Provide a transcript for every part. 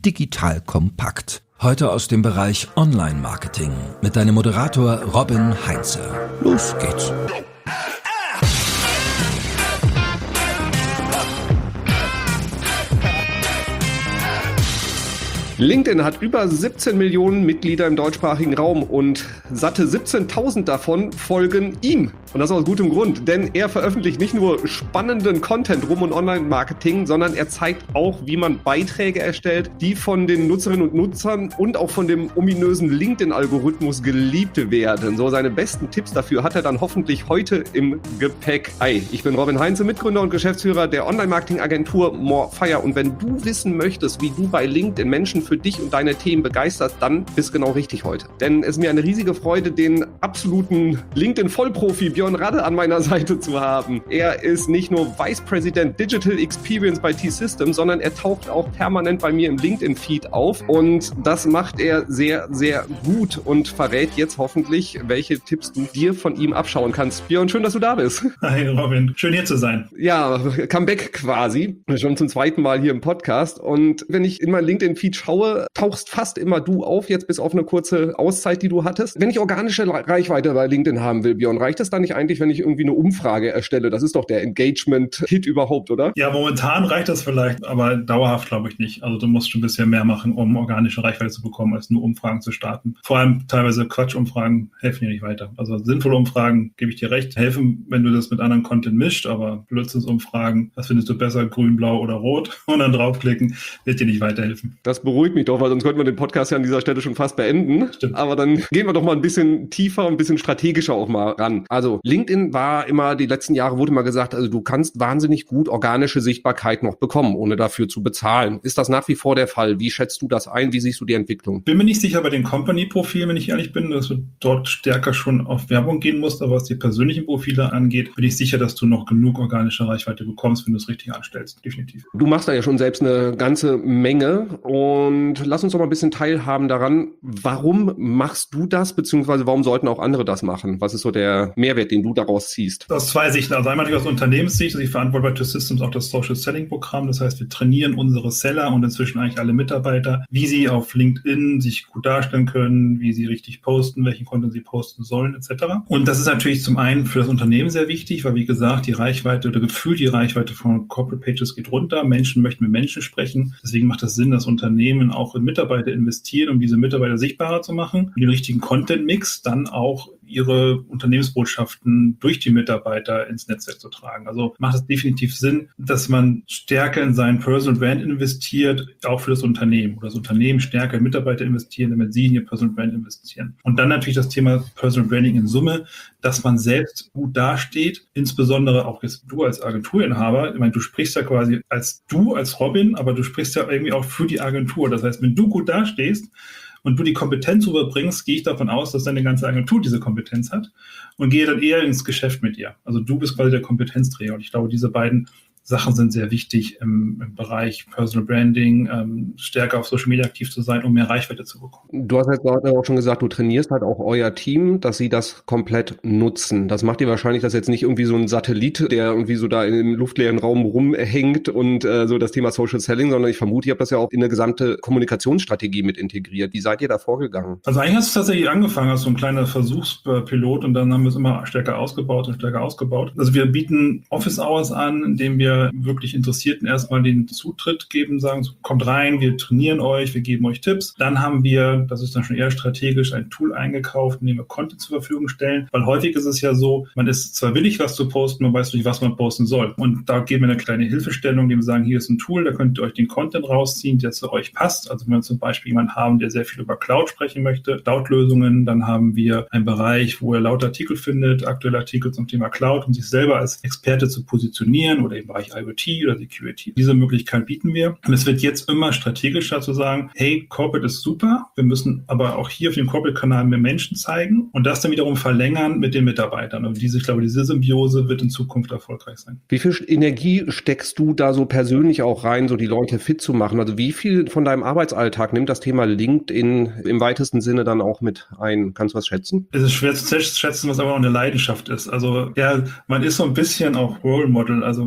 digital kompakt. Heute aus dem Bereich Online-Marketing mit deinem Moderator Robin Heinze. Los geht's. LinkedIn hat über 17 Millionen Mitglieder im deutschsprachigen Raum und satte 17.000 davon folgen ihm. Und das aus gutem Grund, denn er veröffentlicht nicht nur spannenden Content rum und Online-Marketing, sondern er zeigt auch, wie man Beiträge erstellt, die von den Nutzerinnen und Nutzern und auch von dem ominösen LinkedIn-Algorithmus geliebt werden. So, seine besten Tipps dafür hat er dann hoffentlich heute im Gepäck. Hi, ich bin Robin Heinze, Mitgründer und Geschäftsführer der Online-Marketing-Agentur Morefire. Und wenn du wissen möchtest, wie du bei LinkedIn Menschen für dich und deine Themen begeisterst, dann bist du genau richtig heute. Denn es ist mir eine riesige Freude, den absoluten LinkedIn-Vollprofi Björn Radde an meiner Seite zu haben. Er ist nicht nur Vice President Digital Experience bei T-Systems, sondern er taucht auch permanent bei mir im LinkedIn-Feed auf und das macht er sehr, sehr gut und verrät jetzt hoffentlich, welche Tipps du dir von ihm abschauen kannst. Björn, schön, dass du da bist. Hi Robin, schön hier zu sein. Ja, Comeback quasi, schon zum zweiten Mal hier im Podcast und wenn ich in mein LinkedIn-Feed schaue, tauchst fast immer du auf, jetzt bis auf eine kurze Auszeit, die du hattest. Wenn ich organische Reichweite bei LinkedIn haben will, Björn, reicht das dann nicht eigentlich, wenn ich irgendwie eine Umfrage erstelle? Das ist doch der Engagement-Hit überhaupt, oder? Ja, momentan reicht das vielleicht, aber dauerhaft glaube ich nicht. Also du musst schon ein bisschen mehr machen, um organische Reichweite zu bekommen, als nur Umfragen zu starten. Vor allem teilweise Quatschumfragen helfen dir nicht weiter. Also sinnvolle Umfragen, gebe ich dir recht, helfen, wenn du das mit anderen Content mischt, aber Blödsinnsumfragen, was findest du besser, grün, blau oder rot? Und dann draufklicken, wird dir nicht weiterhelfen. Das beruhigt mich doch, weil sonst könnten wir den Podcast ja an dieser Stelle schon fast beenden. Stimmt. Aber dann gehen wir doch mal ein bisschen tiefer, ein bisschen strategischer auch mal ran. Also LinkedIn war immer, die letzten Jahre wurde immer gesagt, also du kannst wahnsinnig gut organische Sichtbarkeit noch bekommen, ohne dafür zu bezahlen. Ist das nach wie vor der Fall? Wie schätzt du das ein? Wie siehst du die Entwicklung? Bin mir nicht sicher bei den Company-Profilen, wenn ich ehrlich bin, dass du dort stärker schon auf Werbung gehen musst, aber was die persönlichen Profile angeht, bin ich sicher, dass du noch genug organische Reichweite bekommst, wenn du es richtig anstellst. Definitiv. Du machst da ja schon selbst eine ganze Menge und lass uns doch mal ein bisschen teilhaben daran, warum machst du das, beziehungsweise warum sollten auch andere das machen? Was ist so der Mehrwert, den du daraus ziehst? Aus zwei Sichten. Also einmal aus Unternehmenssicht, also ich verantworte bei T-Systems auch das Social Selling Programm. Das heißt, wir trainieren unsere Seller und inzwischen eigentlich alle Mitarbeiter, wie sie auf LinkedIn sich gut darstellen können, wie sie richtig posten, welchen Content sie posten sollen, etc. Und das ist natürlich zum einen für das Unternehmen sehr wichtig, weil wie gesagt, die Reichweite oder gefühlt die Reichweite von Corporate Pages geht runter. Menschen möchten mit Menschen sprechen. Deswegen macht es Sinn, dass Unternehmen auch in Mitarbeiter investieren, um diese Mitarbeiter sichtbarer zu machen, den richtigen Content-Mix dann auch ihre Unternehmensbotschaften durch die Mitarbeiter ins Netzwerk zu tragen. Also macht es definitiv Sinn, dass man stärker in seinen Personal Brand investiert, auch für das Unternehmen. Oder das Unternehmen stärker in Mitarbeiter investieren, damit sie in ihr Personal Brand investieren. Und dann natürlich das Thema Personal Branding in Summe, dass man selbst gut dasteht, insbesondere auch jetzt du als Agenturinhaber. Ich meine, du sprichst ja quasi als Robin, aber du sprichst ja irgendwie auch für die Agentur. Das heißt, wenn du gut dastehst, und du die Kompetenz rüberbringst, gehe ich davon aus, dass deine ganze Agentur diese Kompetenz hat und gehe dann eher ins Geschäft mit dir. Also du bist quasi der Kompetenzträger und ich glaube, diese beiden Sachen sind sehr wichtig im Bereich Personal Branding, stärker auf Social Media aktiv zu sein, um mehr Reichweite zu bekommen. Du hast jetzt gerade auch schon gesagt, du trainierst halt auch euer Team, dass sie das komplett nutzen. Das macht ihr wahrscheinlich, dass jetzt nicht irgendwie so ein Satellit, der irgendwie so da im luftleeren Raum rumhängt und so das Thema Social Selling, sondern ich vermute, ihr habt das ja auch in eine gesamte Kommunikationsstrategie mit integriert. Wie seid ihr da vorgegangen? Also eigentlich hast du tatsächlich angefangen als so ein kleiner Versuchspilot und dann haben wir es immer stärker ausgebaut. Also wir bieten Office Hours an, indem wir wirklich Interessierten erstmal den Zutritt geben, sagen, so, kommt rein, wir trainieren euch, wir geben euch Tipps. Dann haben wir, das ist dann schon eher strategisch, ein Tool eingekauft, in dem wir Content zur Verfügung stellen, weil häufig ist es ja so, man ist zwar willig, was zu posten, man weiß nicht, was man posten soll. Und da geben wir eine kleine Hilfestellung, indem wir sagen, hier ist ein Tool, da könnt ihr euch den Content rausziehen, der zu euch passt. Also wenn wir zum Beispiel jemanden haben, der sehr viel über Cloud sprechen möchte, Cloud-Lösungen, dann haben wir einen Bereich, wo er lauter Artikel findet, aktuelle Artikel zum Thema Cloud, um sich selber als Experte zu positionieren oder im Bereich IoT oder Security. Diese Möglichkeit bieten wir. Und es wird jetzt immer strategischer zu sagen, hey, Corporate ist super, wir müssen aber auch hier auf dem Corporate-Kanal mehr Menschen zeigen und das dann wiederum verlängern mit den Mitarbeitern. Und ich glaube, diese Symbiose wird in Zukunft erfolgreich sein. Wie viel Energie steckst du da so persönlich auch rein, so die Leute fit zu machen? Also wie viel von deinem Arbeitsalltag nimmt das Thema LinkedIn im weitesten Sinne dann auch mit ein? Kannst du was schätzen? Es ist schwer zu schätzen, was aber auch eine Leidenschaft ist. Also ja, man ist so ein bisschen auch Role Model. Also dadurch,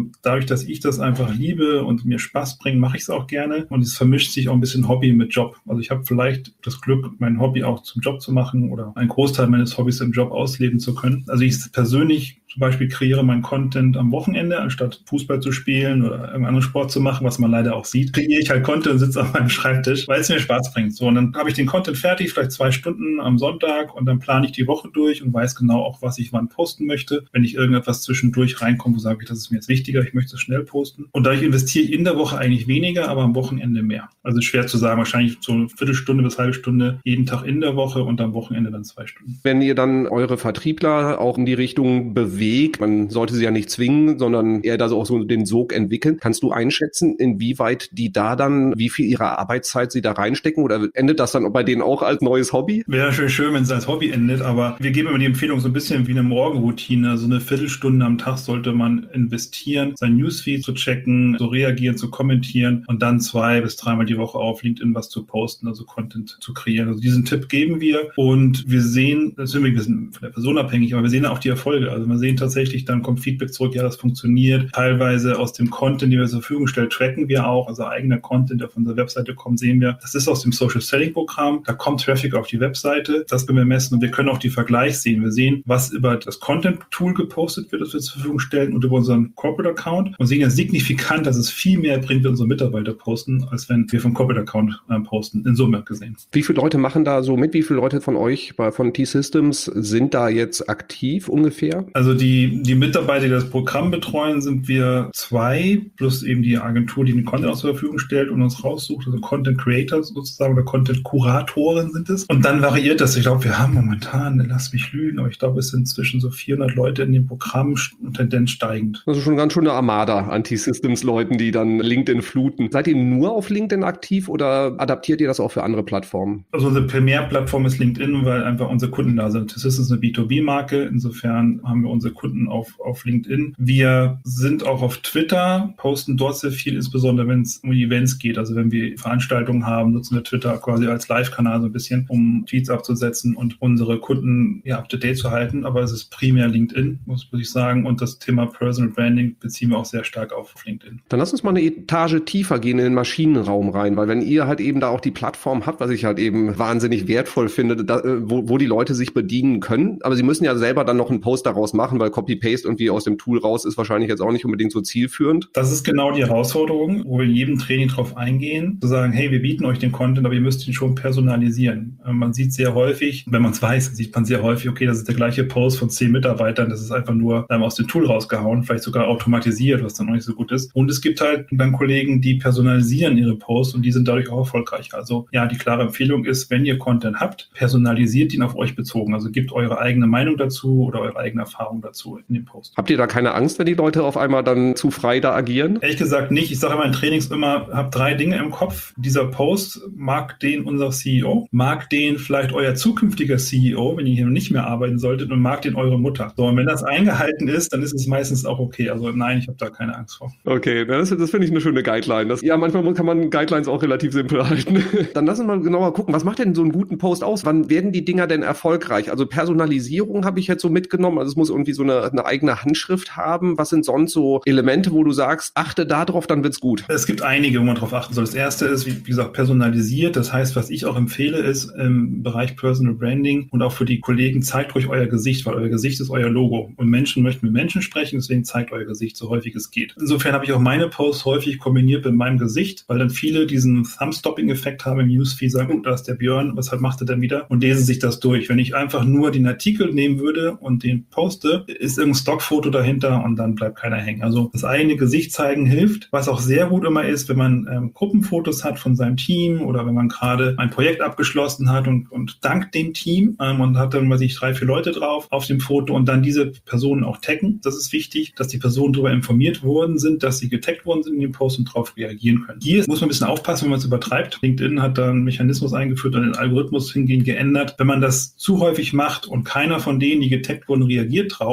dadurch, dass ich das einfach liebe und mir Spaß bringt, mache ich es auch gerne. Und es vermischt sich auch ein bisschen Hobby mit Job. Also ich habe vielleicht das Glück, mein Hobby auch zum Job zu machen oder einen Großteil meines Hobbys im Job ausleben zu können. Also ich persönlich zum Beispiel kreiere meinen Content am Wochenende, anstatt Fußball zu spielen oder irgendeinen anderen Sport zu machen, was man leider auch sieht, kreiere ich halt Content und sitze auf meinem Schreibtisch, weil es mir Spaß bringt. So, und dann habe ich den Content fertig, vielleicht 2 Stunden am Sonntag und dann plane ich die Woche durch und weiß genau auch, was ich wann posten möchte. Wenn ich irgendetwas zwischendurch reinkomme, wo sage ich, das ist mir jetzt wichtiger, ich möchte es schnell posten. Und dadurch investiere ich in der Woche eigentlich weniger, aber am Wochenende mehr. Also schwer zu sagen, wahrscheinlich so eine Viertelstunde bis halbe Stunde jeden Tag in der Woche und am Wochenende dann 2 Stunden. Wenn ihr dann eure Vertriebler auch in die Richtung bewegt, man sollte sie ja nicht zwingen, sondern eher da so auch so den Sog entwickeln, kannst du einschätzen, inwieweit die da dann, wie viel ihrer Arbeitszeit sie da reinstecken oder endet das dann bei denen auch als neues Hobby? Wäre schön, wenn es als Hobby endet, aber wir geben immer die Empfehlung so ein bisschen wie eine Morgenroutine. So eine Viertelstunde am Tag sollte man investieren, sein Newsfeed zu checken, zu reagieren, zu kommentieren und dann 2 bis 3 Mal die Woche auf LinkedIn was zu posten, also Content zu kreieren. Also diesen Tipp geben wir und wir sehen, das ist ein bisschen von der Person abhängig, aber wir sehen auch die Erfolge. Also wir sehen tatsächlich, dann kommt Feedback zurück, ja, das funktioniert. Teilweise aus dem Content, den wir zur Verfügung stellen, tracken wir auch, also eigener Content, der von der Webseite kommt, sehen wir, das ist aus dem Social Selling Programm, da kommt Traffic auf die Webseite, das können wir messen und wir können auch die Vergleich sehen. Wir sehen, was über das Content Tool gepostet wird, das wir zur Verfügung stellen und über unseren Corporate Account und sehen ja signifikant, dass es viel mehr bringt, wenn unsere Mitarbeiter posten, als wenn wir vom Corporate Account posten, in Summe gesehen. Wie viele Leute machen da so mit? Wie viele Leute von euch, von T-Systems, sind da jetzt aktiv ungefähr? Also die Mitarbeiter, die das Programm betreuen, sind wir 2, plus eben die Agentur, die den Content zur Verfügung stellt und uns raussucht, also Content Creators sozusagen oder Content Kuratoren sind es. Und dann variiert das. Ich glaube, wir haben momentan, lass mich lügen, aber ich glaube, es sind zwischen so 400 Leute in dem Programm und Tendenz steigend. Also schon ganz schön eine Armada an T-Systems-Leuten, die dann LinkedIn fluten. Seid ihr nur auf LinkedIn aktiv oder adaptiert ihr das auch für andere Plattformen? Also unsere Primärplattform ist LinkedIn, weil einfach unsere Kunden da sind. T-Systems ist eine B2B-Marke. Insofern haben wir unsere Kunden auf LinkedIn. Wir sind auch auf Twitter, posten dort sehr viel, insbesondere wenn es um Events geht. Also wenn wir Veranstaltungen haben, nutzen wir Twitter quasi als Live-Kanal so ein bisschen, um Tweets abzusetzen und unsere Kunden up-to-date zu halten. Aber es ist primär LinkedIn, muss ich sagen. Und das Thema Personal Branding beziehen wir auch sehr stark auf LinkedIn. Dann lass uns mal eine Etage tiefer gehen in den Maschinenraum rein, weil wenn ihr halt eben da auch die Plattform habt, was ich halt eben wahnsinnig wertvoll finde, wo die Leute sich bedienen können, aber sie müssen ja selber dann noch einen Post daraus machen, weil Copy-Paste irgendwie aus dem Tool raus ist wahrscheinlich jetzt auch nicht unbedingt so zielführend. Das ist genau die Herausforderung, wo wir in jedem Training drauf eingehen, zu sagen, hey, wir bieten euch den Content, aber ihr müsst ihn schon personalisieren. Man sieht sehr häufig, wenn man es weiß, sieht man sehr häufig, okay, das ist der gleiche Post von 10 Mitarbeitern, das ist einfach nur aus dem Tool rausgehauen, vielleicht sogar automatisiert, was dann noch nicht so gut ist. Und es gibt halt dann Kollegen, die personalisieren ihre Posts und die sind dadurch auch erfolgreich. Also ja, die klare Empfehlung ist, wenn ihr Content habt, personalisiert ihn auf euch bezogen. Also gebt eure eigene Meinung dazu oder eure eigene Erfahrung dazu in dem Post. Habt ihr da keine Angst, wenn die Leute auf einmal dann zu frei da agieren? Ehrlich gesagt nicht. Ich sage immer in Trainings immer, habt 3 Dinge im Kopf. Dieser Post mag den unser CEO, mag den vielleicht euer zukünftiger CEO, wenn ihr hier nicht mehr arbeiten solltet, und mag den eure Mutter. So, und wenn das eingehalten ist, dann ist es meistens auch okay. Also nein, ich habe da keine Angst vor. Okay, das finde ich eine schöne Guideline. Manchmal kann man Guidelines auch relativ simpel halten. Dann lass uns mal genauer gucken, was macht denn so einen guten Post aus? Wann werden die Dinger denn erfolgreich? Also Personalisierung habe ich jetzt so mitgenommen. Also es muss irgendwie so eine eigene Handschrift haben. Was sind sonst so Elemente, wo du sagst, achte da drauf, dann wird's gut? Es gibt einige, wo man drauf achten soll. Das erste ist, wie gesagt, personalisiert. Das heißt, was ich auch empfehle, ist im Bereich Personal Branding und auch für die Kollegen, zeigt ruhig euer Gesicht, weil euer Gesicht ist euer Logo. Und Menschen möchten mit Menschen sprechen, deswegen zeigt euer Gesicht so häufig es geht. Insofern habe ich auch meine Posts häufig kombiniert mit meinem Gesicht, weil dann viele diesen Thumb-Stopping-Effekt haben im Newsfeed, sagen, da ist der Björn, was macht er denn wieder? Und lesen sich das durch. Wenn ich einfach nur den Artikel nehmen würde und den poste, ist irgendein Stockfoto dahinter und dann bleibt keiner hängen. Also das eigene Gesicht zeigen hilft. Was auch sehr gut immer ist, wenn man Gruppenfotos hat von seinem Team oder wenn man gerade ein Projekt abgeschlossen hat und dankt dem Team und hat dann, 3, 4 Leute drauf auf dem Foto und dann diese Personen auch taggen. Das ist wichtig, dass die Personen darüber informiert worden sind, dass sie getaggt worden sind in dem Post und darauf reagieren können. Hier muss man ein bisschen aufpassen, wenn man es übertreibt. LinkedIn hat da einen Mechanismus eingeführt und den Algorithmus hingehend geändert. Wenn man das zu häufig macht und keiner von denen, die getaggt wurden, reagiert drauf,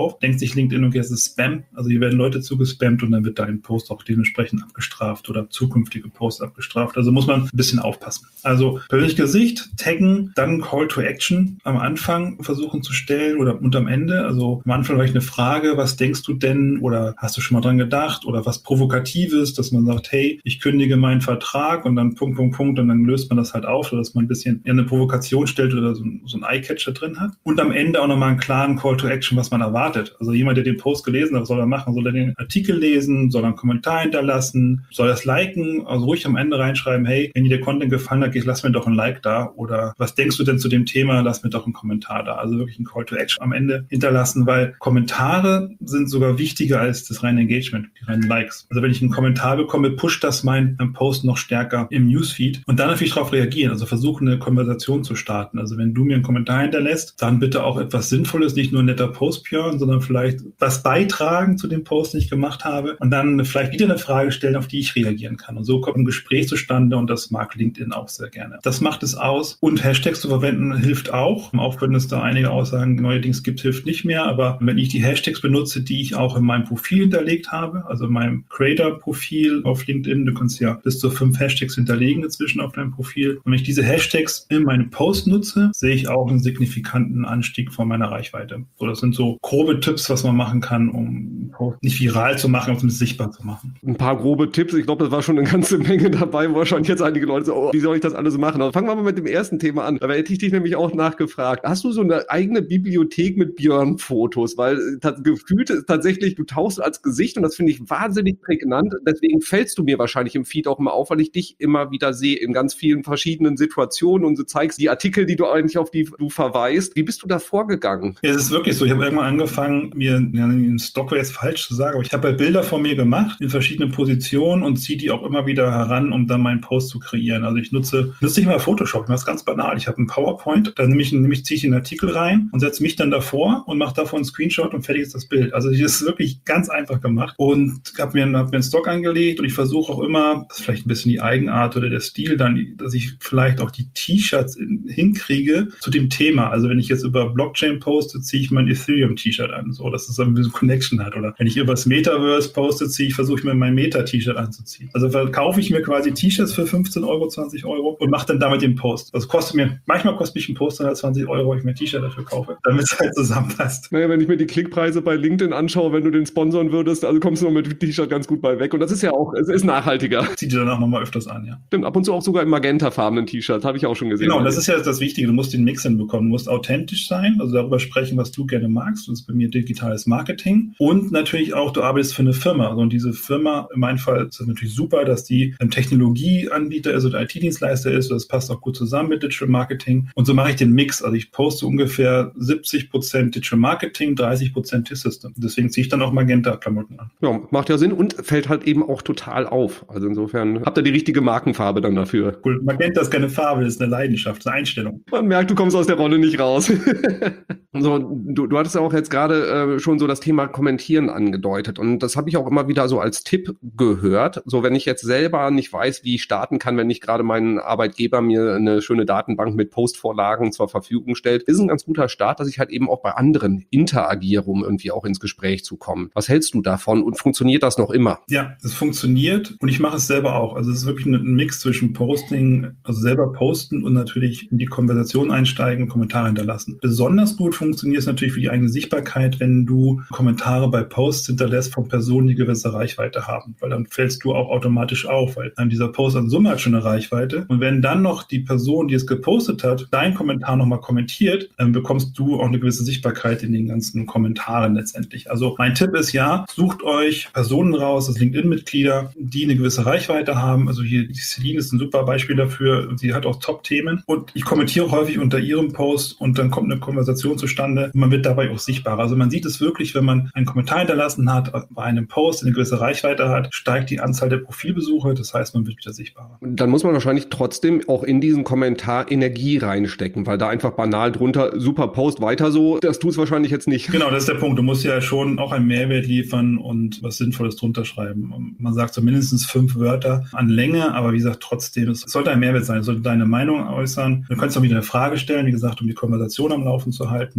auf, denkt sich LinkedIn, okay, es ist Spam. Also hier werden Leute zugespammt und dann wird dein Post auch dementsprechend abgestraft oder zukünftige Posts abgestraft. Also muss man ein bisschen aufpassen. Also persönliches Gesicht, taggen, dann Call to Action am Anfang versuchen zu stellen oder und am Ende. Also am Anfang vielleicht eine Frage, was denkst du denn oder hast du schon mal dran gedacht oder was Provokatives, dass man sagt, hey, ich kündige meinen Vertrag und dann Punkt und dann löst man das halt auf, sodass man ein bisschen eine Provokation stellt oder so ein Eye-Catcher drin hat. Und am Ende auch nochmal einen klaren Call to Action, was man erwartet. Also jemand, der den Post gelesen hat, was soll er machen? Soll er den Artikel lesen? Soll er einen Kommentar hinterlassen? Soll er es liken? Also ruhig am Ende reinschreiben, hey, wenn dir der Content gefallen hat, lass mir doch ein Like da. Oder was denkst du denn zu dem Thema? Lass mir doch einen Kommentar da. Also wirklich einen Call to Action am Ende hinterlassen, weil Kommentare sind sogar wichtiger als das reine Engagement, die reinen Likes. Also wenn ich einen Kommentar bekomme, pusht das mein Post noch stärker im Newsfeed und dann natürlich darauf reagieren. Also versuchen, eine Konversation zu starten. Also wenn du mir einen Kommentar hinterlässt, dann bitte auch etwas Sinnvolles, nicht nur ein netter Post, Björn, sondern vielleicht was beitragen zu dem Post, den ich gemacht habe und dann vielleicht wieder eine Frage stellen, auf die ich reagieren kann. Und so kommt ein Gespräch zustande und das mag LinkedIn auch sehr gerne. Das macht es aus und Hashtags zu verwenden hilft auch wenn es da einige Aussagen neuerdings gibt, hilft nicht mehr, aber wenn ich die Hashtags benutze, die ich auch in meinem Profil hinterlegt habe, also in meinem Creator-Profil auf LinkedIn, du kannst ja bis zu 5 Hashtags hinterlegen inzwischen auf deinem Profil. Und wenn ich diese Hashtags in meinem Post nutze, sehe ich auch einen signifikanten Anstieg von meiner Reichweite. So, das sind so grobe Tipps, was man machen kann, um einen Post nicht viral zu machen, sondern sichtbar zu machen. Ein paar grobe Tipps. Ich glaube, das war schon eine ganze Menge dabei, wo wahrscheinlich jetzt einige Leute so, wie soll ich das alles machen? Aber fangen wir mal mit dem ersten Thema an. Da hätte ich dich nämlich auch nachgefragt. Hast du so eine eigene Bibliothek mit Björn-Fotos? Weil gefühlt ist tatsächlich, du tauchst als Gesicht und das finde ich wahnsinnig prägnant. Deswegen fällst du mir wahrscheinlich im Feed auch immer auf, weil ich dich immer wieder sehe in ganz vielen verschiedenen Situationen und du zeigst die Artikel, die du eigentlich auf die du verweist. Wie bist du da vorgegangen? Ja, es ist wirklich so. Ich habe irgendwann angefangen, mir einen Stock wäre jetzt falsch zu sagen, aber ich habe halt Bilder von mir gemacht in verschiedenen Positionen und ziehe die auch immer wieder heran, um dann meinen Post zu kreieren. Also ich nutze nicht mal Photoshop, das ist ganz banal. Ich habe einen PowerPoint, da ziehe ich den Artikel rein und setze mich dann davor und mache davon einen Screenshot und fertig ist das Bild. Also das ist wirklich ganz einfach gemacht und habe mir einen Stock angelegt und ich versuche auch immer, das ist vielleicht ein bisschen die Eigenart oder der Stil dann, dass ich vielleicht auch die T-Shirts hinkriege zu dem Thema. Also wenn ich jetzt über Blockchain poste, ziehe ich mein Ethereum-T-Shirt an, so dass es ein bisschen Connection hat. Oder wenn ich über das Metaverse poste, versuche ich mir mein Meta-T-Shirt anzuziehen. Also verkaufe ich mir quasi T-Shirts für 15 Euro, 20 Euro und mache dann damit den Post. Also manchmal kostet mich ein Post 120 Euro, wenn ich mir ein T-Shirt dafür kaufe, damit es halt zusammenpasst. Naja, wenn ich mir die Klickpreise bei LinkedIn anschaue, wenn du den sponsern würdest, also kommst du noch mit T-Shirt ganz gut bei weg. Und das ist ja auch, es ist nachhaltiger. Zieht dir danach nochmal öfters an, ja. Stimmt, ab und zu auch sogar im magentafarbenen T-Shirt, habe ich auch schon gesehen. Genau, das ist ja das Wichtige. Du musst den Mix hinbekommen. Du musst authentisch sein, also darüber sprechen, was du gerne magst. Das ist bei mir digitales Marketing. Und natürlich auch, du arbeitest für eine Firma. Also, und diese Firma, in meinem Fall ist das natürlich super, dass die ein Technologieanbieter ist oder IT-Dienstleister ist. Das passt auch gut zusammen mit Digital Marketing. Und so mache ich den Mix. Also ich poste ungefähr 70% Digital Marketing, 30% T-System. Deswegen ziehe ich dann auch Magenta-Klamotten an. Ja, macht ja Sinn und fällt halt eben auch total auf. Also insofern habt ihr die richtige Markenfarbe dann dafür. Cool. Magenta ist keine Farbe, das ist eine Leidenschaft, eine Einstellung. Man merkt, du kommst aus der Rolle nicht raus. So, du hattest ja auch jetzt gerade schon so das Thema Kommentieren angedeutet und das habe ich auch immer wieder so als Tipp gehört. So, wenn ich jetzt selber nicht weiß, wie ich starten kann, wenn nicht gerade mein Arbeitgeber mir eine schöne Datenbank mit Postvorlagen zur Verfügung stellt, ist ein ganz guter Start, dass ich halt eben auch bei anderen interagiere, um irgendwie auch ins Gespräch zu kommen. Was hältst du davon und funktioniert das noch immer? Ja, es funktioniert und ich mache es selber auch. Also es ist wirklich ein Mix zwischen Posting, also selber posten und natürlich in die Konversation einsteigen und Kommentare hinterlassen. Besonders gut funktioniert es natürlich für die eigene Sichtbarkeit, wenn du Kommentare bei Posts hinterlässt von Personen, die gewisse Reichweite haben, weil dann fällst du auch automatisch auf, weil dieser Post an Summe hat schon eine Reichweite und wenn dann noch die Person, die es gepostet hat, deinen Kommentar nochmal kommentiert, bekommst du auch eine gewisse Sichtbarkeit in den ganzen Kommentaren letztendlich. Also mein Tipp ist ja, sucht euch Personen raus, das LinkedIn-Mitglieder, die eine gewisse Reichweite haben. Also hier, die Celine ist ein super Beispiel dafür. Sie hat auch Top-Themen und ich kommentiere häufig unter ihrem Post und dann kommt eine Konversation zustande und man wird dabei auch sichtbarer. Also man sieht es wirklich, wenn man einen Kommentar hinterlassen hat, bei einem Post, der eine gewisse Reichweite hat, steigt die Anzahl der Profilbesuche. Das heißt, man wird wieder sichtbarer. Dann muss man wahrscheinlich trotzdem auch in diesen Kommentar Energie reinstecken, weil da einfach banal drunter, super Post, weiter so, das tut es wahrscheinlich jetzt nicht. Genau, das ist der Punkt. Du musst ja schon auch einen Mehrwert liefern und was Sinnvolles drunter schreiben. Man sagt so mindestens 5 Wörter an Länge, aber wie gesagt, trotzdem, es sollte ein Mehrwert sein, es sollte deine Meinung äußern. Du kannst auch wieder eine Frage stellen, wie gesagt, um die Konversation am Laufen zu halten.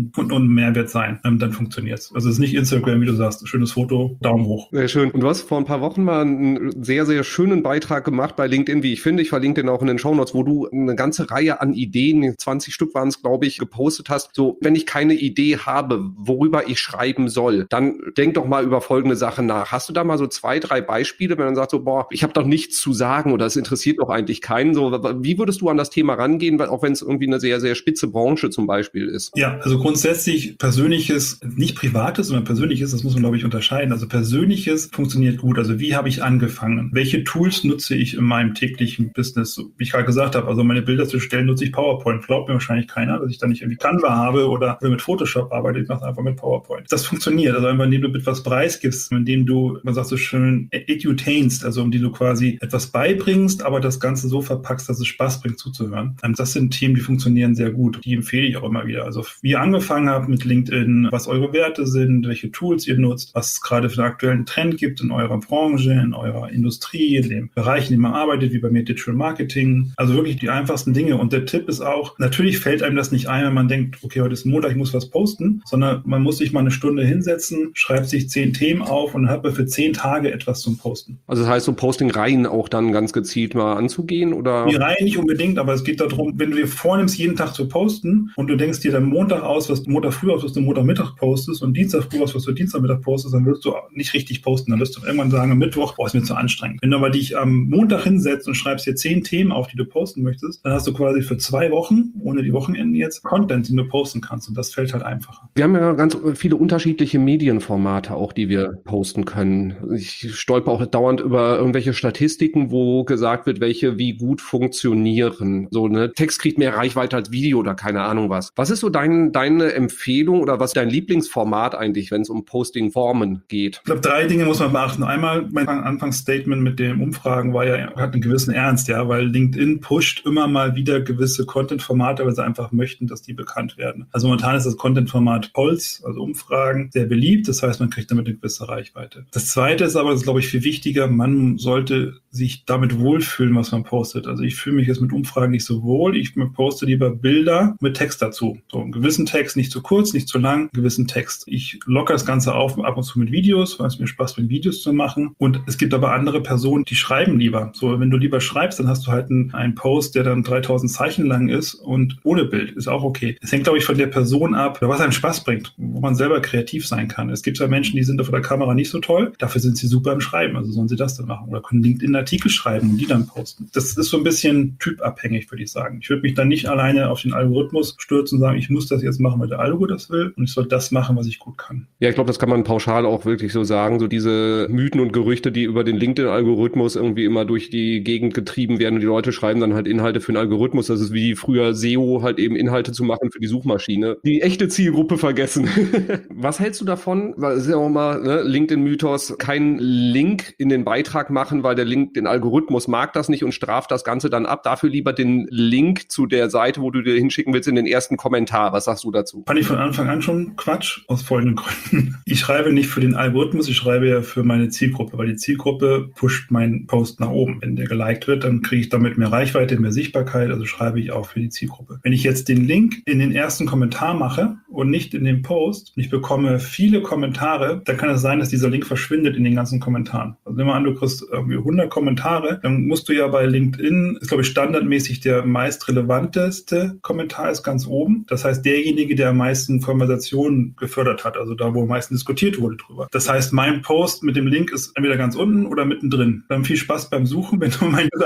Kunden und ein Mehrwert sein. Dann funktioniert es. Also es ist nicht Instagram, wie du sagst, schönes Foto, Daumen hoch. Sehr schön. Und du hast vor ein paar Wochen mal einen sehr, sehr schönen Beitrag gemacht bei LinkedIn, wie ich finde. Ich verlinke den auch in den Shownotes, wo du eine ganze Reihe an Ideen, 20 Stück waren es, glaube ich, gepostet hast. So, wenn ich keine Idee habe, worüber ich schreiben soll, dann denk doch mal über folgende Sachen nach. Hast du da mal so 2, 3 Beispiele, wenn man sagt so, boah, ich habe doch nichts zu sagen oder es interessiert doch eigentlich keinen. So, wie würdest du an das Thema rangehen, auch wenn es irgendwie eine sehr, sehr spitze Branche zum Beispiel ist? Ja, also grundsätzlich Persönliches, nicht Privates, sondern Persönliches, das muss man, glaube ich, unterscheiden. Also Persönliches funktioniert gut. Also wie habe ich angefangen? Welche Tools nutze ich in meinem täglichen Business? Wie ich gerade gesagt habe, also meine Bilder zu stellen, nutze ich PowerPoint. Glaubt mir wahrscheinlich keiner, dass ich da nicht irgendwie Canva habe oder mit Photoshop arbeite. Ich mache es einfach mit PowerPoint. Das funktioniert. Also einfach, indem du etwas preisgibst, indem du, man sagt so schön, edutainst, also indem du quasi etwas beibringst, aber das Ganze so verpackst, dass es Spaß bringt zuzuhören. Das sind Themen, die funktionieren sehr gut. Die empfehle ich auch immer wieder. Also wie ihr angefangen habt mit LinkedIn, was eure Werte sind, welche Tools ihr nutzt, was es gerade für einen aktuellen Trend gibt in eurer Branche, in eurer Industrie, in dem Bereich, in dem man arbeitet, wie bei mir Digital Marketing. Also wirklich die einfachsten Dinge. Und der Tipp ist auch, natürlich fällt einem das nicht ein, wenn man denkt, okay, heute ist Montag, ich muss was posten, sondern man muss sich mal eine Stunde hinsetzen, schreibt sich 10 Themen auf und dann hat man für 10 Tage etwas zum Posten. Also das heißt, so Posting-Reihen auch dann ganz gezielt mal anzugehen, oder? Die Reihen nicht unbedingt, aber es geht darum, wenn du dir vornimmst, jeden Tag zu posten und du denkst dir dann Montag aus, was du Montag früh aus, was du Montagmittag postest und Dienstag früh aus, was du Dienstagmittag postest, dann wirst du nicht richtig posten. Dann wirst du irgendwann sagen, am Mittwoch, boah, ist mir zu anstrengend. Wenn du aber dich am Montag hinsetzt und schreibst dir 10 Themen auf, die du posten möchtest, dann hast du quasi für 2 Wochen, ohne die Wochenenden jetzt, Content, den du posten kannst. Und das fällt halt einfacher. Wir haben ja ganz viele unterschiedliche Medienformate auch, die wir posten können. Ich stolper auch dauernd über irgendwelche Statistiken, wo gesagt wird, welche wie gut funktionieren. So, ne, Text kriegt mehr Reichweite als Video oder keine Ahnung was. Was ist so deine Empfehlung oder was ist dein Lieblingsformat eigentlich, wenn es um Posting-Formen geht? Ich glaube, 3 Dinge muss man beachten. Einmal, mein Anfangsstatement mit den Umfragen war ja, hat einen gewissen Ernst, ja, weil LinkedIn pusht immer mal wieder gewisse Content-Formate, weil sie einfach möchten, dass die bekannt werden. Also momentan ist das Content-Format Polls, also Umfragen, sehr beliebt. Das heißt, man kriegt damit eine gewisse Reichweite. Das Zweite ist aber, das ist, glaube ich, viel wichtiger, man sollte sich damit wohlfühlen, was man postet. Also ich fühle mich jetzt mit Umfragen nicht so wohl. Ich poste lieber Bilder mit Text dazu. So einen gewissen Text, nicht zu kurz, nicht zu lang, einen gewissen Text. Ich lockere das Ganze auf ab und zu mit Videos, weil es mir Spaß macht, Videos zu machen. Und es gibt aber andere Personen, die schreiben lieber. So, wenn du lieber schreibst, dann hast du halt einen Post, der dann 3000 Zeichen lang ist und ohne Bild. Ist auch okay. Es hängt, glaube ich, von der Person ab, was einem Spaß bringt, wo man selber kreativ sein kann. Es gibt ja Menschen, die sind vor der Kamera nicht so toll. Dafür sind sie super im Schreiben. Also sollen sie das dann machen. Oder können LinkedIn-Artikel schreiben und die dann posten. Das ist so ein bisschen typabhängig, würde ich sagen. Ich würde mich dann nicht alleine auf den Algorithmus stürzen und sagen, ich muss das jetzt machen, weil der Algo das will und ich soll das machen, was ich gut kann. Ja, ich glaube, das kann man pauschal auch wirklich so sagen. So diese Mythen und Gerüchte, die über den LinkedIn-Algorithmus irgendwie immer durch die Gegend getrieben werden und die Leute schreiben dann halt Inhalte für den Algorithmus. Das ist wie früher SEO halt eben Inhalte zu machen für die Suchmaschine. Die echte Zielgruppe vergessen. Was hältst du davon? Weil es ist ja auch mal, ne, LinkedIn-Mythos, keinen Link in den Beitrag machen, weil der Algorithmus mag das nicht und straft das Ganze dann ab. Dafür lieber den Link zu der Seite, wo du dir hinschicken willst, in den ersten Kommentar. Was sagst du dazu? Fand ich von Anfang an schon Quatsch, aus folgenden Gründen. Ich schreibe nicht für den Algorithmus, ich schreibe ja für meine Zielgruppe, weil die Zielgruppe pusht meinen Post nach oben. Wenn der geliked wird, dann kriege ich damit mehr Reichweite, mehr Sichtbarkeit, also schreibe ich auch für die Zielgruppe. Wenn ich jetzt den Link in den ersten Kommentar mache und nicht in den Post und ich bekomme viele Kommentare, dann kann es sein, dass dieser Link verschwindet in den ganzen Kommentaren. Also nimm mal an, du kriegst irgendwie 100 Kommentare, dann musst du ja bei LinkedIn, ist glaube ich standardmäßig der meist relevanteste Kommentar ist ganz oben. Das heißt, derjenige, der am meisten Konversationen gefördert hat, also da, wo am meisten diskutiert wurde drüber. Das heißt, mein Post mit dem Link ist entweder ganz unten oder mittendrin. Dann viel Spaß beim Suchen, wenn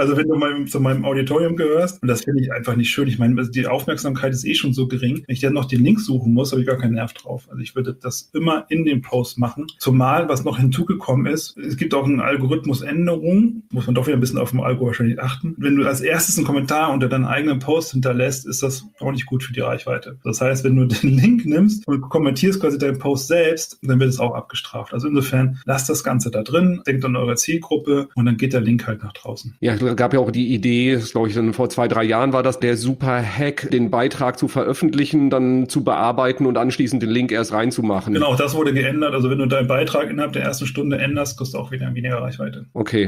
du zu meinem Auditorium gehörst. Und das finde ich einfach nicht schön. Ich meine, die Aufmerksamkeit ist eh schon so gering. Wenn ich dann noch den Link suchen muss, habe ich gar keinen Nerv drauf. Also ich würde das immer in den Post machen. Zumal, was noch hinzugekommen ist, es gibt auch eine Algorithmusänderung, muss man doch wieder ein bisschen auf den Algo wahrscheinlich achten. Wenn du als erstes einen Kommentar unter deinen eigenen Post hinterlässt, ist das auch nicht gut für die Reichweite. Das heißt, wenn du den Link nimmst und kommentierst quasi deinen Post selbst, dann wird es auch abgestraft. Also insofern, lasst das Ganze da drin, denkt an eure Zielgruppe und dann geht der Link halt nach draußen. Ja, es gab ja auch die Idee, das glaube ich, dann vor 2-3 Jahren war das, der Super-Hack, den Beitrag zu veröffentlichen, dann zu bearbeiten und anschließend den Link erst reinzumachen. Genau, das wurde geändert. Also wenn du deinen Beitrag innerhalb der ersten Stunde änderst, kriegst du auch wieder weniger Reichweite. Okay, also das heißt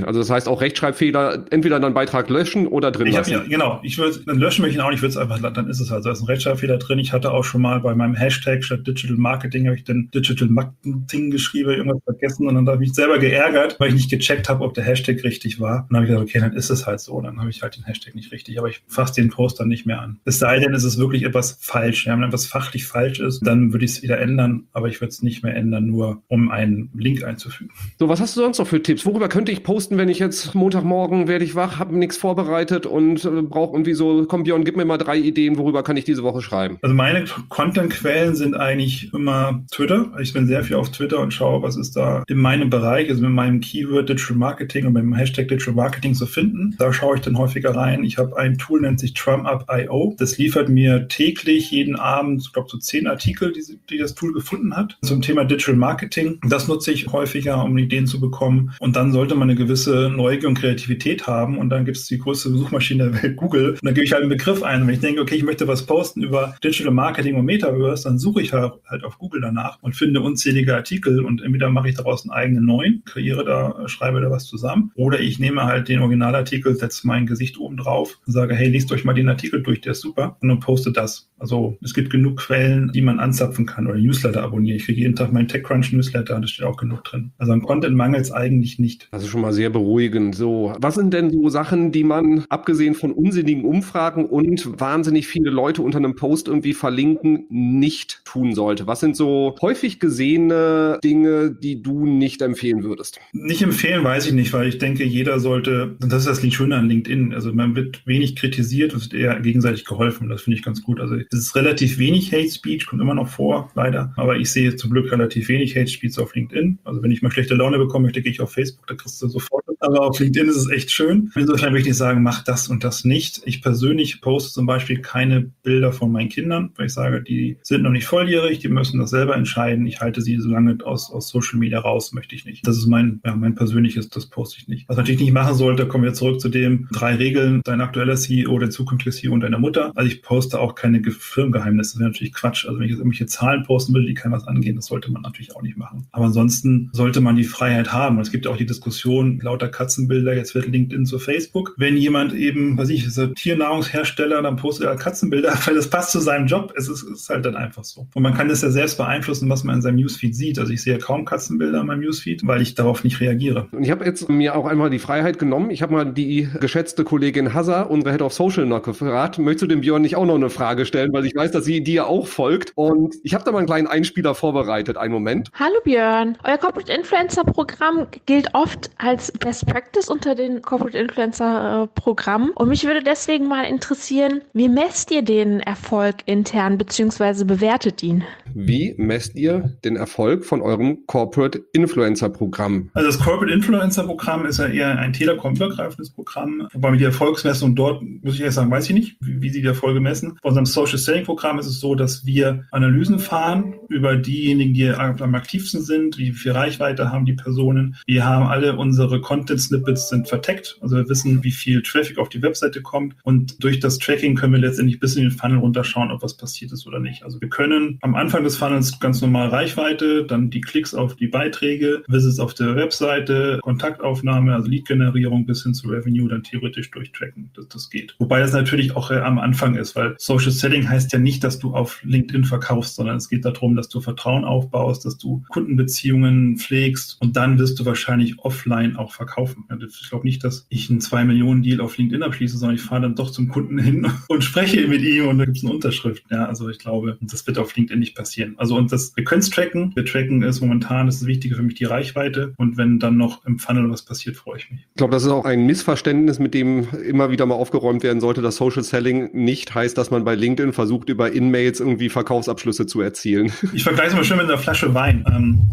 auch Rechtschreibfehler, entweder deinen Beitrag löschen oder drin lassen. Ich würde dann löschen möchte ich auch nicht, würde es einfach, dann ist es halt so, da ist ein Rechtschreibfehler drin. Ich hatte auch schon mal bei meinem Hashtag statt Digital Marketing, habe ich dann Digital Marketing geschrieben, irgendwas vergessen und dann habe ich mich selber geärgert, weil ich nicht gecheckt habe, ob der Hashtag richtig war. Und dann habe ich gesagt, okay, dann ist es halt so. Dann habe ich halt den Hashtag nicht richtig, aber ich fasse den Post dann nicht mehr an. Es sei denn, es ist wirklich etwas falsch. Wenn etwas fachlich falsch ist, dann würde ich es wieder ändern, aber ich würde es nicht mehr ändern, nur um einen Link einzufügen. So, was hast du sonst noch für Tipps? Worüber könnte ich posten, wenn ich jetzt Montagmorgen werde ich wach, habe nichts vorbereitet und brauche irgendwie so, komm Björn, gib mir mal 3 Ideen, worüber kann ich diese Woche schreiben? Also meine Content-Quellen sind eigentlich immer Twitter. Ich bin sehr viel auf Twitter und schaue, was ist da in meinem Bereich, also mit meinem Keyword Digital Marketing und mit dem Hashtag Digital Marketing zu finden. Da schaue ich dann häufiger rein. Ich habe ein Tool, nennt sich TrumUp.io. Das liefert mir täglich, jeden Abend, ich glaube so 10 Artikel, die das Tool gefunden hat, zum Thema Digital Marketing. Das nutze ich häufiger, um Ideen zu bekommen. Und dann sollte man eine gewisse Neugier und Kreativität haben. Und dann gibt es die größte Suchmaschine der Welt, Google. Und dann gebe ich halt einen Begriff ein. Und wenn ich denke, okay, ich möchte was posten über Digital Marketing und Metaverse, dann suche ich halt auf Google danach und finde unzählige Artikel. Und entweder mache ich daraus einen eigenen neuen, schreibe da was zusammen. Oder ich nehme halt den Originalartikel, setze mein Gesicht oben drauf und sage, hey, liest euch mal den Artikel durch, der ist super. Und dann poste das. Also es gibt genug Quellen, die man anzapfen kann oder Newsletter abonnieren. Ich kriege jeden Tag meinen TechCrunch-Newsletter, da steht auch genug drin. Also an Content mangelt es eigentlich nicht. Das ist schon mal sehr beruhigend. So, was sind denn so Sachen, die man, abgesehen von unsinnigen Umfragen und wahnsinnig viele Leute unter einem Post irgendwie verlinken, nicht tun sollte? Was sind so häufig gesehene Dinge, die du nicht empfehlen würdest? Nicht empfehlen, weiß ich nicht, weil ich denke, jeder sollte, und das ist das Schöne an LinkedIn, also man wird wenig kritisiert, es wird eher gegenseitig geholfen. Das finde ich ganz gut. Also es ist relativ wenig Hate Speech, kommt immer noch vor, leider. Aber ich sehe zum Glück relativ wenig Hate Speech auf LinkedIn. Also wenn ich mal schlechte Laune bekommen möchte, gehe ich auf Facebook, da kriegst du sofort. Aber auf LinkedIn ist es echt schön. Insofern würde ich nicht sagen, mach das und das nicht. Ich persönlich poste zum Beispiel keine Bilder von meinen Kindern, weil ich sage, die sind noch nicht volljährig, die müssen das selber entscheiden. Ich halte sie so lange aus Social Media raus, möchte ich nicht. Das ist mein persönliches, das poste ich nicht. Was natürlich nicht machen sollte, kommen wir zurück zu dem 3 Regeln, dein aktueller CEO, der zukünftige CEO und deiner Mutter. Also ich poste auch keine Firmengeheimnisse, das wäre natürlich Quatsch. Also wenn ich jetzt irgendwelche Zahlen posten will, die keinem was angehen, das sollte man natürlich auch nicht machen. Aber ansonsten sollte man die Freiheit haben. Und es gibt ja auch die Diskussion, lauter Katzenbilder, jetzt wird LinkedIn zu Facebook. Wenn jemand eben, ist ein Tiernahrungshersteller, dann postet er Katzenbilder, weil das passt zu seinem Job. Es ist halt dann einfach so. Und man kann das ja selbst beeinflussen, was man in seinem Newsfeed sieht. Also ich sehe kaum Katzenbilder in meinem Newsfeed, weil ich darauf nicht reagiere. Und ich habe jetzt mir auch einmal die Freiheit genommen. Ich habe mal die geschätzte Kollegin Hazza, unsere Head of Social, noch gefragt, möchtest du dem Björn nicht auch noch eine Frage stellen, weil ich weiß, dass sie dir auch folgt. Und ich habe da mal einen kleinen Einspieler vorbereitet. Einen Moment. Hallo Björn. Euer Corporate Influencer Programm gilt oft als Best Practice unter den Corporate Influencer Programmen. Und mich würde deswegen mal interessieren, wie messt ihr den Erfolg intern bzw. bewertet ihn? Wie messt ihr den Erfolg von eurem Corporate Influencer Programm? Also das Corporate Influencer Programm ist ja eher ein telekom-übergreifendes Programm. Wobei die Erfolgsmessung dort, muss ich ehrlich sagen, weiß ich nicht, wie sie die Erfolge messen. Bei unserem Social Selling Programm ist es so, dass wir Analysen fahren über diejenigen, die am aktivsten sind, wie viel Reichweite haben die Personen. Wir haben alle unsere Content-Snippets sind verteckt. Also wir wissen, wie viel Traffic auf die Webseite kommt. Und durch das Tracking können wir letztendlich bis in den Funnel runterschauen, ob was passiert ist oder nicht. Also wir können am Anfang des Funnels ganz normal Reichweite, dann die Klicks auf die Beiträge, Visits auf der Webseite, Kontaktaufnahme, also Lead-Generierung bis hin zu Revenue dann theoretisch durchtracken. Das geht. Wobei das natürlich auch am Anfang ist, weil Social Selling heißt ja nicht, dass du auf LinkedIn verkaufst, sondern es geht darum, dass du Vertrauen aufbaust, dass du Kundenbeziehungen pflegst und dann wirst du wahrscheinlich offline auch verkaufen. Ich glaube nicht, dass ich einen 2-Millionen-Deal auf LinkedIn abschließe, sondern ich fahre dann doch zum Kunden hin und spreche mit ihm und da gibt es eine Unterschrift. Ja, also ich glaube, das wird auf LinkedIn nicht passieren. Also wir können es tracken. Wir tracken es momentan, das ist wichtiger für mich, die Reichweite. Und wenn dann noch im Funnel was passiert, freue ich mich. Ich glaube, das ist auch ein Missverständnis, mit dem immer wieder mal aufgeräumt werden sollte, dass Social Selling nicht heißt, dass man bei LinkedIn versucht, über In-Mails irgendwie Verkaufsabschlüsse zu erzielen. Ich vergleiche es mal schön mit einer Flasche Wein.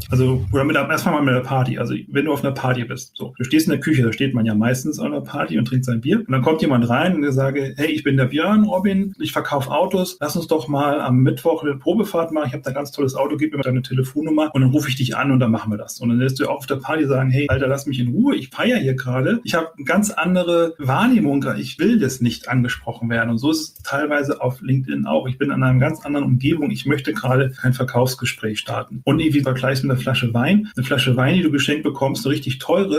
Oder erstmal mal mit einer Party. Also wenn du auf einer Party bist, so, du stehst in der Küche, da steht man ja meistens an einer Party und trinkt sein Bier. Und dann kommt jemand rein und der sagt, hey, ich bin der Björn, Robin, ich verkaufe Autos. Lass uns doch mal am Mittwoch eine Probefahrt machen. Ich habe da ein ganz tolles Auto, gib mir deine Telefonnummer und dann rufe ich dich an und dann machen wir das. Und dann lässt du auch auf der Party sagen, hey, Alter, lass mich in Ruhe, ich feiere hier gerade. Ich habe eine ganz andere Wahrnehmung, ich will das nicht angesprochen werden. Und so ist es teilweise auf LinkedIn auch. Ich bin in einer ganz anderen Umgebung, ich möchte gerade kein Verkaufsgespräch starten. Und wie vergleichst du mit einer Flasche Wein? Eine Flasche Wein, die du geschenkt bekommst, eine richtig teure, so was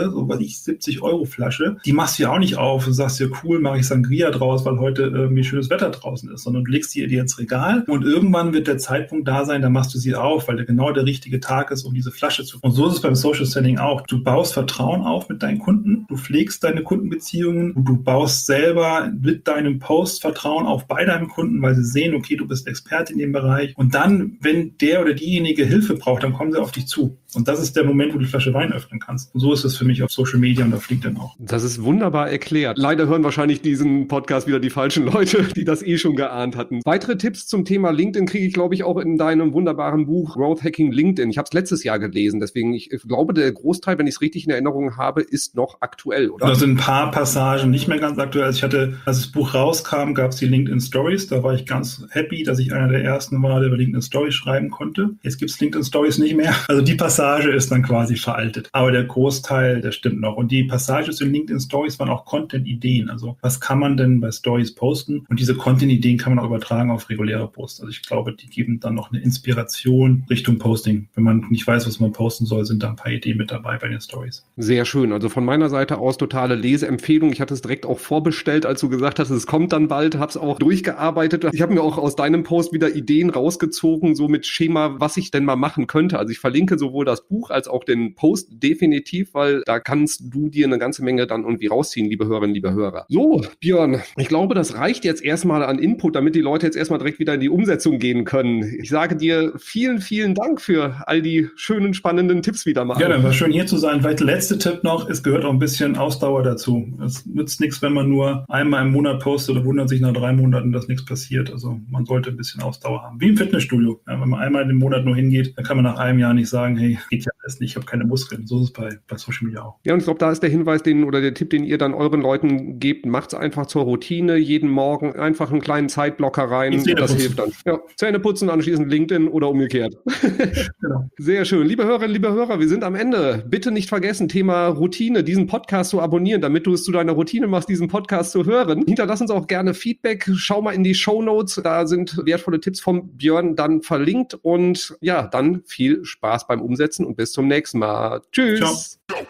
ich, 70-Euro-Flasche. Die machst du ja auch nicht auf und sagst dir, cool, mache ich Sangria draus, weil heute irgendwie schönes Wetter draußen ist, sondern du legst die dir ins Regal und irgendwann wird der Zeitpunkt da sein, da machst du sie auf, weil genau der richtige Tag ist, um diese Flasche zu. Und so ist es beim Social Selling auch. Du baust Vertrauen auf mit deinen Kunden, du pflegst deine Kundenbeziehungen und du baust selber mit deinem Post Vertrauen auf bei deinem Kunden, weil sie sehen, okay, du bist Experte in dem Bereich. Und dann, wenn der oder diejenige Hilfe braucht, dann kommen sie auf dich zu. Und das ist der Moment, wo du die Flasche Wein öffnen kannst. Und so ist es für mich auf Social Media und auf LinkedIn auch. Das ist wunderbar erklärt. Leider hören wahrscheinlich diesen Podcast wieder die falschen Leute, die das schon geahnt hatten. Weitere Tipps zum Thema LinkedIn kriege ich, glaube ich, auch in deinem wunderbaren Buch Growth Hacking LinkedIn. Ich habe es letztes Jahr gelesen, deswegen ich glaube, der Großteil, wenn ich es richtig in Erinnerung habe, ist noch aktuell, oder? Da sind ein paar Passagen nicht mehr ganz aktuell. Ich hatte, als das Buch rauskam, gab es die LinkedIn Stories. Da war ich ganz happy, dass ich einer der ersten war, der über LinkedIn Stories schreiben konnte. Jetzt gibt es LinkedIn Stories nicht mehr. Also die Passage ist dann quasi veraltet. Aber der Großteil, der stimmt noch. Und die Passagen zu den LinkedIn Stories waren auch Content-Ideen. Also was kann man denn bei Stories posten? Und diese Content-Ideen kann man auch übertragen auf reguläre Posts. Also ich glaube, die geben dann noch eine Inspiration Richtung Posting. Wenn man nicht weiß, was man posten soll, sind da ein paar Ideen mit dabei bei den Stories. Sehr schön. Also von meiner Seite aus totale Leseempfehlung. Ich hatte es direkt auch vorbestellt, als du gesagt hast, es kommt dann bald. Habe es auch durchgearbeitet. Ich habe mir auch aus deinem Post wieder Ideen rausgezogen, so mit Schema, was ich denn mal machen könnte. Also ich verlinke sowohl das Buch als auch den Post definitiv, weil da kannst du dir eine ganze Menge dann irgendwie rausziehen, liebe Hörerinnen, liebe Hörer. So, Björn, ich glaube, das reicht jetzt erstmal an Input, damit die Leute jetzt erstmal direkt wieder in die Umsetzung gehen können. Ich sage dir vielen, vielen Dank für all die schönen, spannenden Tipps wieder mal. Ja, dann war schön hier zu sein. Vielleicht der letzte Tipp noch, es gehört auch ein bisschen Ausdauer dazu. Es nützt nichts, wenn man nur einmal im Monat postet und wundert sich nach 3 Monaten, dass nichts passiert. Also man sollte ein bisschen Ausdauer haben. Wie im Fitnessstudio. Ja, wenn man einmal im Monat nur hingeht, dann kann man nach einem Jahr nicht sagen, hey, geht ja alles nicht, ich habe keine Muskeln. So ist es bei Social Media auch. Ja, und ich glaube, da ist der Hinweis, oder der Tipp, den ihr dann euren Leuten gebt, macht es einfach zur Routine, jeden Morgen einfach einen kleinen Zeitblocker rein. Das hilft dann. Ja, Zähne putzen, anschließend LinkedIn oder umgekehrt. Genau. Sehr schön. Liebe Hörerinnen, liebe Hörer, wir sind am Ende. Bitte nicht vergessen, Thema Routine, diesen Podcast zu abonnieren, damit du es zu deiner Routine machst, diesen Podcast zu hören. Hinterlass uns auch gerne Feedback. Schau mal in die Shownotes, da sind wertvolle Tipps von Björn dann verlinkt. Und ja, dann viel Spaß beim Umsetzen und bis zum nächsten Mal. Tschüss. Ciao.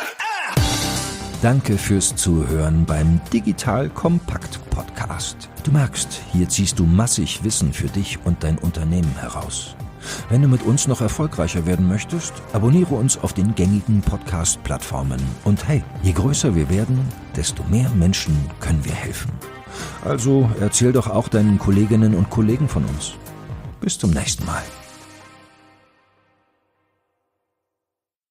Danke fürs Zuhören beim Digital Kompakt Podcast. Du merkst, hier ziehst du massig Wissen für dich und dein Unternehmen heraus. Wenn du mit uns noch erfolgreicher werden möchtest, abonniere uns auf den gängigen Podcast-Plattformen. Und hey, je größer wir werden, desto mehr Menschen können wir helfen. Also erzähl doch auch deinen Kolleginnen und Kollegen von uns. Bis zum nächsten Mal.